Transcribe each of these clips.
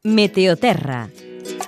Meteoterra.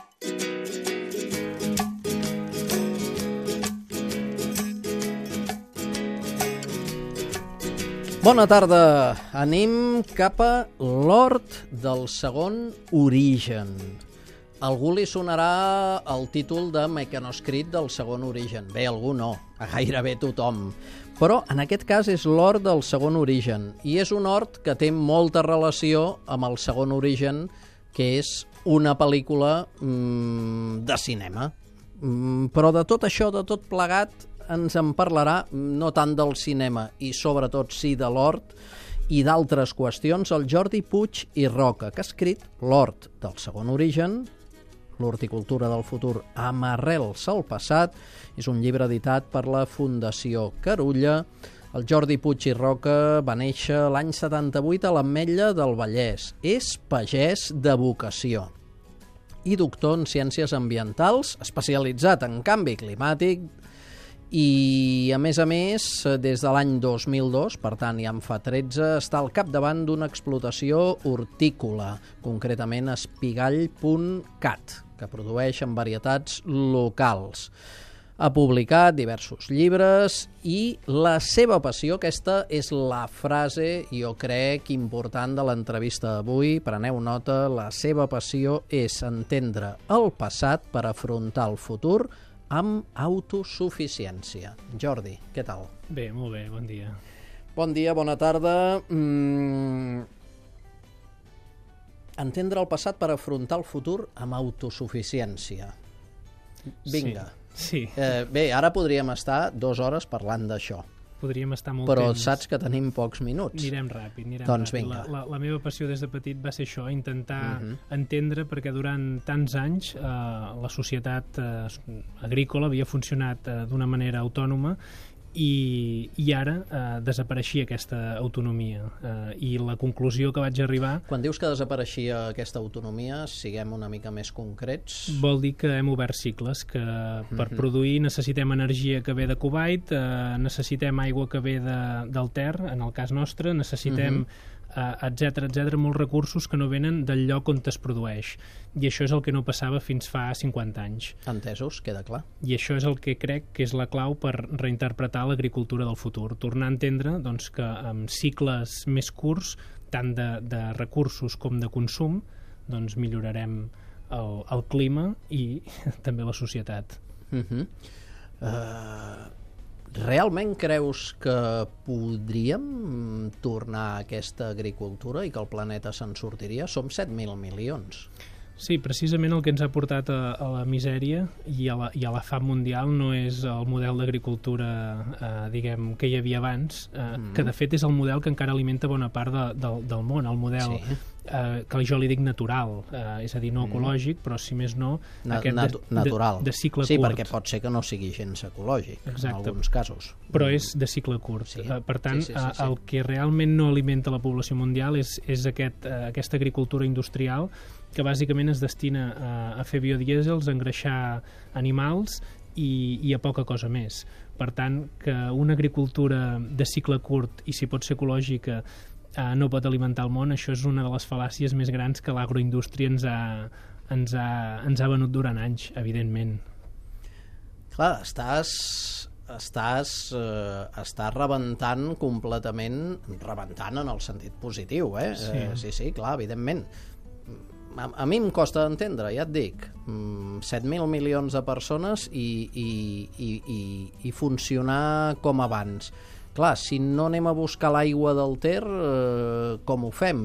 Bona tarda. Anem cap a l'hort del segon origen. Algú li sonarà el títol de mecanoscrit del segon origen. Bé, algú no, a gairebé tothom. Però en aquest cas és l'hort del segon origen. I és un hort que té molta relació amb el segon origen, que és una pel·lícula de cinema. Però de tot això, de tot plegat, ens en parlarà no tant del cinema i sobretot sí de l'hort i d'altres qüestions el Jordi Puig i Roca, que ha escrit L'hort del segon origen, l'horticultura del futur amb arrels al passat. És un llibre editat per la Fundació Carulla. El Jordi Puig i Roca va néixer l'any 78 a l'Ametlla del Vallès. És pagès de vocació i doctor en ciències ambientals, especialitzat en canvi climàtic, i a més, des de l'any 2002, per tant ja en fa 13, està al capdavant d'una explotació hortícola, concretament Espigall.cat, que produeix en varietats locals. Ha publicat diversos llibres i la seva passió, aquesta és la frase, jo crec, important de l'entrevista d'avui, preneu nota, la seva passió és entendre el passat per afrontar el futur amb autosuficiència. Jordi, què tal? Bé, molt bé, bon dia. Bon dia, bona tarda. Entendre el passat per afrontar el futur amb autosuficiència. Vinga. Sí. Bé, ara podríem estar 2 hores parlant d'això. Podríem estar molt però temps. saps que tenim pocs minuts. Anirem ràpid. Doncs vinga. La meva passió des de petit va ser això, intentar entendre, perquè durant tants anys la societat agrícola havia funcionat d'una manera autònoma i ara desapareixia aquesta autonomia. I la conclusió que vaig arribar... Quan dius que desapareixia aquesta autonomia, siguem una mica més concrets. Vol dir que hem obert cicles, que per produir necessitem energia que ve de Kuwait, necessitem aigua que ve del Ter, en el cas nostre, necessitem etcètera, molts recursos que no venen del lloc on es produeix. I això és el que no passava fins fa 50 anys. Entesos, queda clar. I això és el que crec que és la clau per reinterpretar l'agricultura del futur. Tornar a entendre doncs, que amb cicles més curts, tant de recursos com de consum, doncs millorarem el clima i també la societat. Realment creus que podríem tornar a aquesta agricultura i que el planeta se'n sortiria? Som 7.000 milions. Sí, precisament el que ens ha portat a la misèria i a la fam mundial no és el model d'agricultura diguem que hi havia abans, que de fet és el model que encara alimenta bona part del món, el model que jo li dic natural, és a dir, no ecològic, però si més no natural. De cicle curt. Sí, perquè pot ser que no sigui gens ecològic. Exacte. En alguns casos. Però és de cicle curt. Sí. Per tant, el que realment no alimenta la població mundial és aquesta agricultura industrial que bàsicament es destina a fer biodièsels, a engreixar animals i a poca cosa més. Per tant, que una agricultura de cicle curt i si pot ser ecològica no pot alimentar el món, això és una de les fal·làcies més grans que l'agroindústria ens ha venut durant anys, evidentment. Clar, estàs rebentant completament, rebentant en el sentit positiu, eh? Sí, clar, evidentment. A mi em costa d'entendre, ja et dic, 7.000 milions de persones i funcionar com abans. Clar, si no anem a buscar l'aigua del Ter, com ho fem?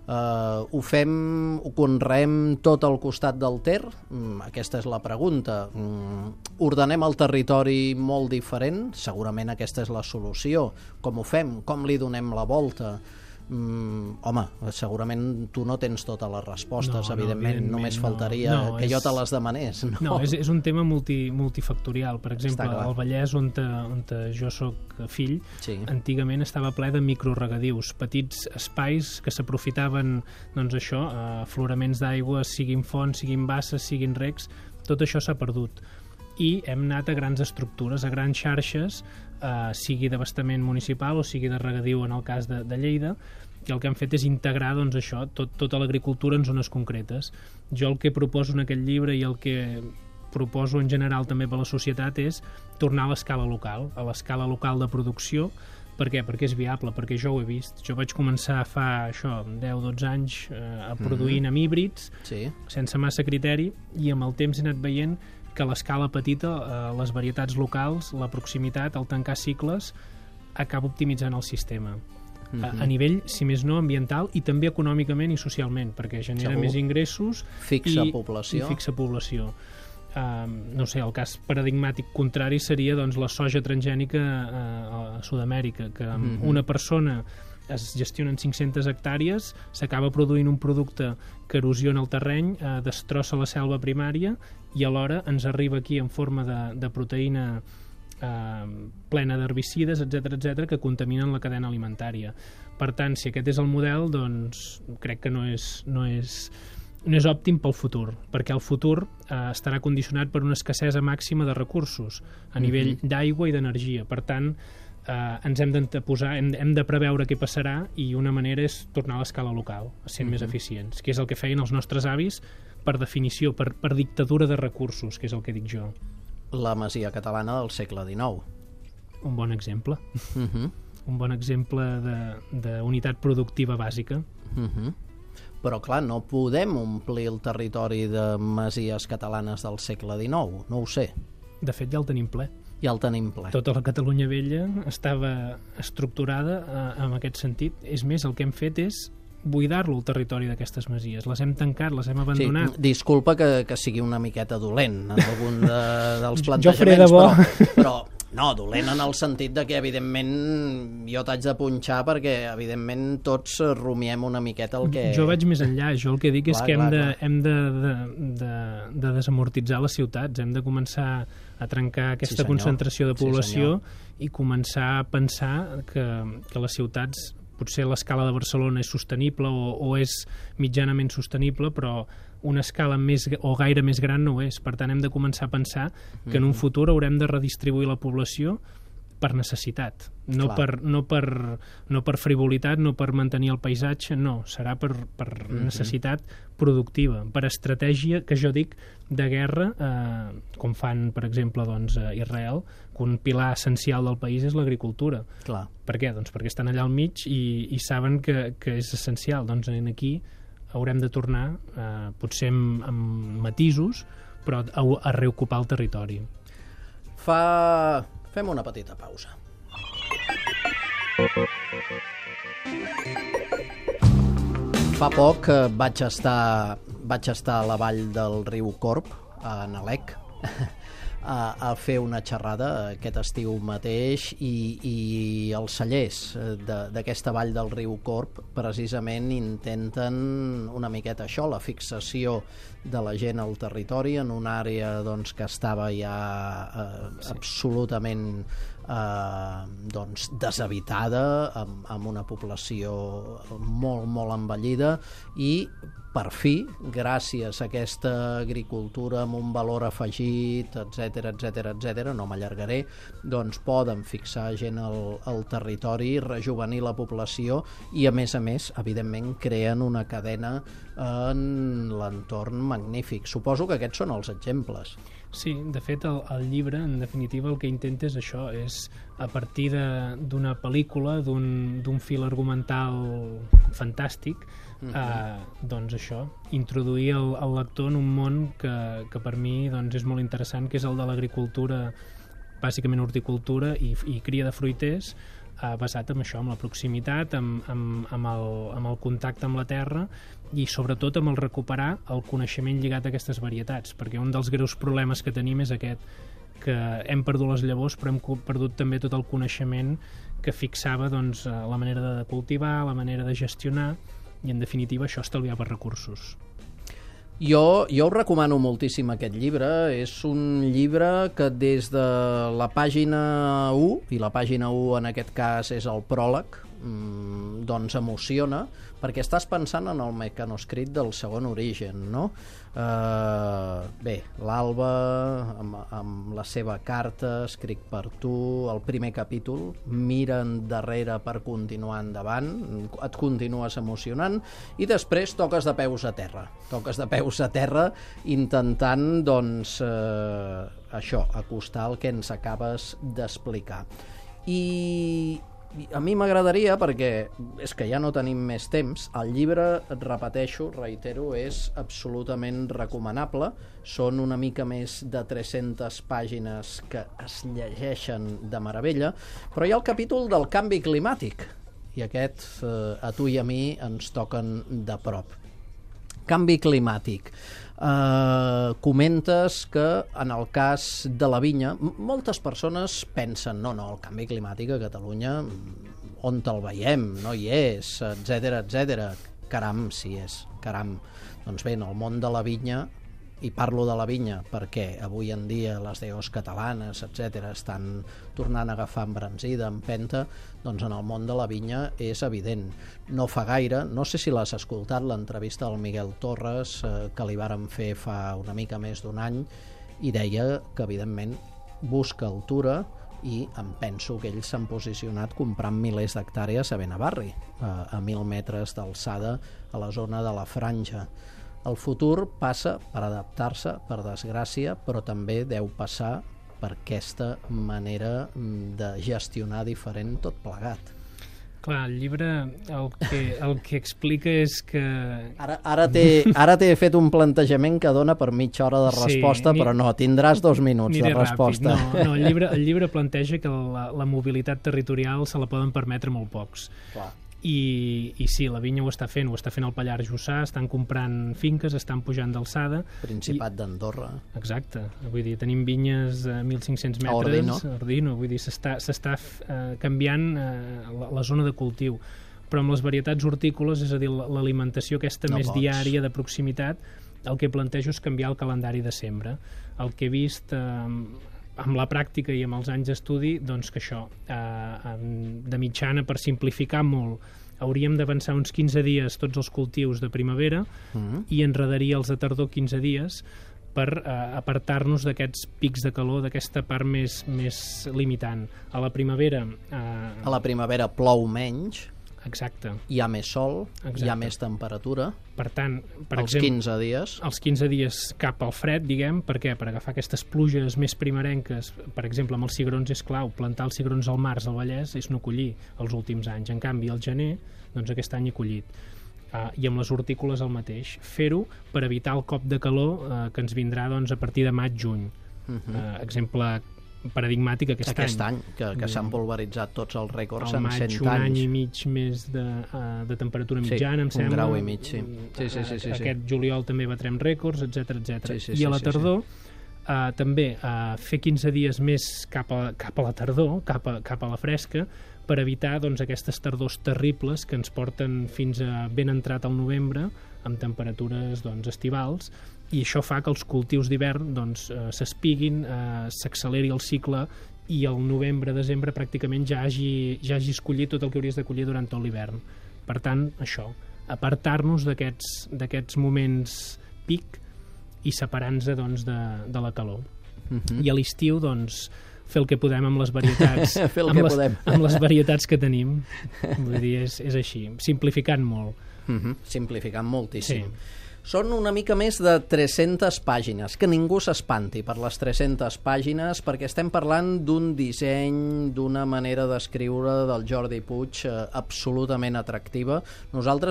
Ho conreem tot al costat del Ter? Aquesta és la pregunta. Ordenem el territori molt diferent? Segurament aquesta és la solució. Com ho fem? Com li donem la volta? Home, segurament tu no tens totes les respostes, evidentment, només faltaria que jo te les demanés. No, és un tema multifactorial. Per exemple, al Vallès, on jo soc fill, antigament estava ple de microregadius, petits espais que s'aprofitaven, doncs això, afloraments d'aigua, siguin fonts, siguin basses, siguin recs, tot això s'ha perdut. i hem anat a grans estructures, a grans xarxes, sigui d'abastament municipal o sigui de regadiu en el cas de Lleida, i el que hem fet és integrar doncs, això, tota l'agricultura en zones concretes. Jo el que proposo en aquest llibre i el que proposo en general també per a la societat és tornar a l'escala local de producció. Per què? Perquè és viable, perquè jo ho he vist. Jo vaig començar fa 10-12 anys a produir amb híbrids, sense massa criteri, i amb el temps he anat veient que a l'escala petita, les varietats locals, la proximitat, el tancar cicles, acaba optimitzant el sistema. A nivell, si més no, ambiental i també econòmicament i socialment, perquè genera més ingressos i fixa població. No sé, el cas paradigmàtic contrari seria doncs, la soja transgènica a Sud-amèrica, que una persona es gestionen 500 hectàrees, s'acaba produint un producte que erosiona el terreny, destrossa la selva primària i alhora ens arriba aquí en forma de proteïna plena d'herbicides, etc que contaminen la cadena alimentària. Per tant, si aquest és el model, doncs crec que no és òptim pel futur, perquè el futur estarà condicionat per una escassesa màxima de recursos a nivell d'aigua i d'energia. Per tant, ens hem d'anteposar, hem de preveure què passarà, i una manera és tornar a l'escala local, sent més eficients, que és el que feien els nostres avis per definició, per dictadura de recursos, que és el que dic jo. La masia catalana del segle XIX. Un bon exemple. Un bon exemple d'unitat productiva bàsica. Però, clar, no podem omplir el territori de masies catalanes del segle XIX, no ho sé. De fet, ja el tenim ple. Ja el tenim ple. Tota la Catalunya vella estava estructurada en aquest sentit. És més, el que hem fet és buidar-lo, el territori d'aquestes masies. Les hem tancat, les hem abandonat. Sí, disculpa que sigui una miqueta dolent en algun dels plantejaments, jo faré de bo. Però no, dolent en el sentit de que, evidentment, jo t'haig de punxar perquè, evidentment, tots rumiem una miqueta el que... Jo vaig més enllà. Jo el que dic és que hem de desamortitzar les ciutats, hem de començar a trencar aquesta concentració de població i començar a pensar que les ciutats, potser l'escala de Barcelona és sostenible o és mitjanament sostenible, però una escala o gaire més gran no ho és. Per tant, hem de començar a pensar que en un futur haurem de redistribuir la població per necessitat, no per frivolitat, no per mantenir el paisatge, no, serà per necessitat productiva, per estratègia, que jo dic, de guerra, com fan, per exemple, Israel, que un pilar essencial del país és l'agricultura. Per què? Doncs perquè estan allà al mig i saben que és essencial. Doncs aquí haurem de tornar, potser amb matisos, però a reocupar el territori. Fem una petita pausa. Fa poc vaig estar a la vall del riu Corb, a Nalec, a fer una xerrada aquest estiu mateix, i els cellers d'aquesta vall del riu Corb precisament intenten una miqueta això, la fixació de la gent al territori en una àrea que estava ja absolutament deshabitada, amb una població molt, molt envellida, i per fi, gràcies a aquesta agricultura amb un valor afegit, etc, no m'allargaré, doncs poden fixar gent al territori, rejovenir la població i, a més, evidentment, creen una cadena en l'entorn magnífic. Suposo que aquests són els exemples. Sí, de fet, el llibre, en definitiva, el que intenta és això, és a partir d'una pel·lícula, d'un fil argumental fantàstic, doncs això, introduir el lector en un món que per mi és molt interessant, que és el de l'agricultura, bàsicament horticultura i cria de fruiters, basat en això, amb la proximitat, amb el contacte amb la terra i sobretot amb el recuperar el coneixement lligat a aquestes varietats, perquè un dels greus problemes que tenim és aquest, que hem perdut les llavors però hem perdut també tot el coneixement que fixava la manera de cultivar, la manera de gestionar i, en definitiva, això estalviava recursos. Jo us recomano moltíssim aquest llibre. És un llibre que des de la pàgina 1, i la pàgina 1 en aquest cas és el pròleg, doncs emociona, perquè estàs pensant en el mecanoscrit del segon origen, no? Bé, l'Alba amb la seva carta, escric per tu, el primer capítol, mira endarrere per continuar endavant, et continues emocionant, i després toques de peus a terra intentant, doncs, això, acostar el que ens acabes d'explicar. I a mi m'agradaria, perquè és que ja no tenim més temps, el llibre, et repeteixo, reitero, és absolutament recomanable, són una mica més de 300 pàgines que es llegeixen de meravella, però hi ha el capítol del canvi climàtic, i aquest a tu i a mi ens toquen de prop. Canvi climàtic. Comentes que en el cas de la vinya moltes persones pensen no, el canvi climàtic a Catalunya on te'l veiem, no hi és, etc. Caram, sí és, caram. Doncs bé, en el món de la vinya, i parlo de la vinya perquè avui en dia les DOs catalanes, etc., estan tornant a agafar embranzida, empenta, doncs en el món de la vinya és evident. No fa gaire, no sé si l'has escoltat, l'entrevista del Miguel Torres, que li varen fer fa una mica més d'un any, i deia que, evidentment, busca altura, i em penso que ells s'han posicionat comprant milers d'hectàrees a Benavarri, a 1.000 metres d'alçada a la zona de la Franja. El futur passa per adaptar-se, per desgràcia, però també deu passar per aquesta manera de gestionar diferent tot plegat. Clar, el llibre el que explica és que... Ara t'he fet un plantejament que dona per mitja hora de resposta, però no, tindràs 2 minuts de resposta. No, el llibre planteja que la mobilitat territorial se la poden permetre molt pocs. Clar. I sí, la vinya ho està fent al Pallars Jussà, estan comprant finques, estan pujant d'alçada. Principat d'Andorra. Exacte, vull dir, tenim vinyes a 1.500 metres, Ordino, vull dir, s'està canviant la zona de cultiu, però amb les varietats hortícoles, és a dir, l'alimentació aquesta més diària de proximitat, el que plantejo és canviar el calendari de sembra. El que he vist amb la pràctica i amb els anys d'estudi, doncs que això, de mitjana, per simplificar molt, hauríem d'avançar uns 15 dies tots els cultius de primavera i enredaria els de tardor 15 dies per apartar-nos d'aquests pics de calor, d'aquesta part més limitant. A la primavera... A la primavera plou menys. Exacte. Hi ha més sol, hi ha més temperatura. Per tant, per exemple, 15 dies. Els 15 dies cap al fred, diguem, per què? Per agafar aquestes pluges més primerenques. Per exemple, amb els cigrons és clau. Plantar els cigrons al març al Vallès és no collir els últims anys. En canvi, al gener, doncs aquest any he collit. I amb les hortícoles el mateix. Fer-ho per evitar el cop de calor que ens vindrà doncs, a partir de maig-juny. Exemple paradigmàtic aquest any, que s'han pulveritzat tots els rècords en 100 anys. Un any i mig més de temperatura mitjana, em sembla. Un grau i mig, sí. Aquest juliol també batrem rècords, etc. I a la tardor, també fer 15 dies més cap a la tardor, cap a la fresca, per evitar doncs, aquestes tardors terribles que ens porten fins a ben entrat al novembre, amb temperatures doncs, estivals, i això fa que els cultius d'hivern doncs, s'espiguin, s'acceleri el cicle i al novembre-desembre pràcticament ja hagis collit tot el que hauries de collir durant tot l'hivern. Per tant, això, apartar-nos d'aquests moments pic i separar-nos doncs, de la calor. I a l'estiu, doncs, fer el que podem amb les varietats amb les varietats que tenim. Vull dir, és així, simplificant molt. Simplificant moltíssim. Sí. Són una mica més de 300 pàgines, que ningú s'espanti per les 300 pàgines, perquè estem parlant d'un disseny, d'una manera d'escriure del Jordi Puig absolutament atractiva. Nosaltres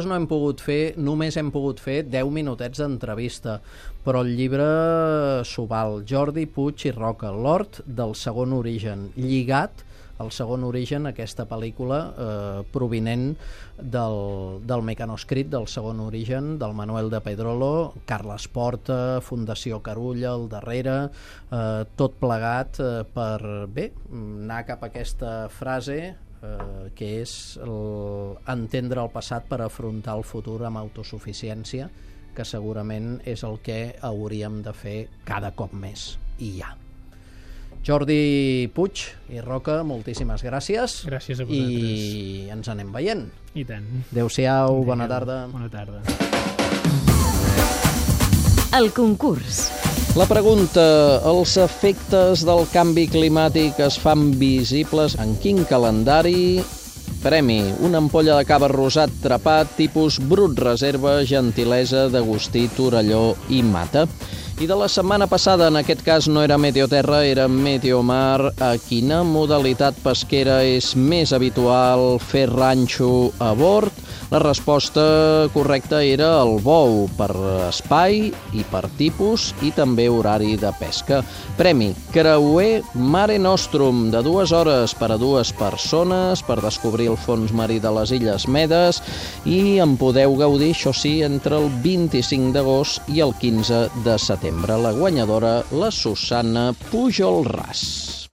només hem pogut fer 10 minutets d'entrevista, però el llibre s'ho val. Jordi Puig i Roca, l'hort del segon origen, lligat el segon origen, aquesta pel·lícula provinent del mecanoscrit del segon origen, del Manuel de Pedrolo, Carles Porta, Fundació Carulla al darrere, tot plegat per anar cap a aquesta frase que és entendre el passat per afrontar el futur amb autosuficiència, que segurament és el que hauríem de fer cada cop més, i ja. Jordi Puig i Roca, moltíssimes gràcies. Gràcies a vosaltres. I ens anem veient. I tant. Adéu-siau, bona tarda. Bona tarda. El concurs. La pregunta: els efectes del canvi climàtic es fan visibles en quin calendari? Premi: una ampolla de cava rosat trapat tipus Brut Reserva, gentilesa d'Agustí Torelló i Mata. I de la setmana passada, en aquest cas no era Meteoterra, era Meteomar. A quina modalitat pesquera és més habitual fer ranxo a bord? La resposta correcta era el bou, per espai i per tipus i també horari de pesca. Premi: creuer Mare Nostrum, de 2 hores per a 2 persones, per descobrir el fons marí de les Illes Medes, i en podeu gaudir, això sí, entre el 25 d'agost i el 15 de setembre. La guanyadora, la Susana Pujol Ras.